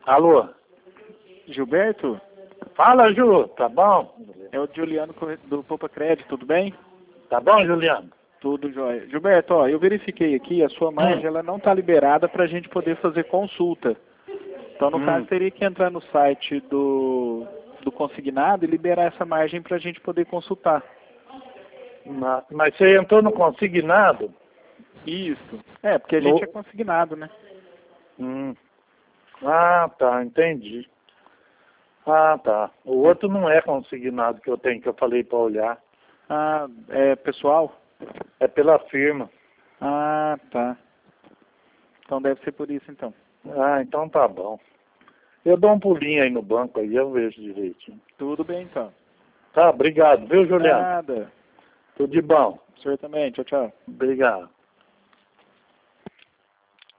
Alô? Gilberto? Fala, Ju, tá bom? É o Juliano do Poupa Crédito, tudo bem? Tá bom, Juliano? Tudo jóia. Gilberto, ó, eu verifiquei aqui, a sua margem ela não está liberada para a gente poder fazer consulta. Então, no caso, teria que entrar no site do consignado e liberar essa margem para a gente poder consultar. Mas você entrou no consignado? Isso. É, porque a gente é consignado, né? Ah, tá, entendi. Ah, tá. O outro não é consignado que eu tenho, que eu falei para olhar. Ah, é pessoal? É pela firma. Ah, tá. Então deve ser por isso, então. Ah, então tá bom. Eu dou um pulinho aí no banco, aí eu vejo direitinho. Tudo bem, então. Tá, obrigado, viu, Juliano? Nada. Tudo de bom. O senhor também. Tchau, tchau. Obrigado.